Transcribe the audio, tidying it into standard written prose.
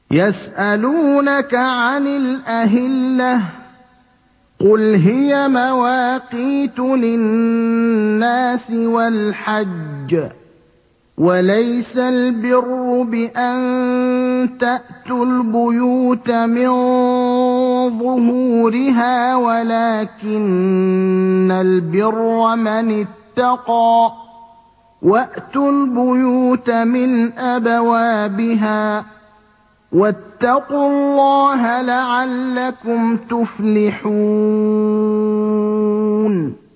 يَسْأَلُونَكَ عَنِ الْأَهِلَّةِ ۖ قُلْ هِيَ مَوَاقِيتُ لِلنَّاسِ وَالْحَجِّ ۗ وَلَيْسَ الْبِرُّ بِأَن تَأْتُوا الْبُيُوتَ مِن ظُهُورِهَا وَلَٰكِنَّ الْبِرَّ مَنِ اتَّقَىٰ ۗ وَأْتُوا الْبُيُوتَ مِنْ أَبْوَابِهَا ۚ وَاتَّقُوا اللَّهَ لَعَلَّكُمْ تُفْلِحُونَ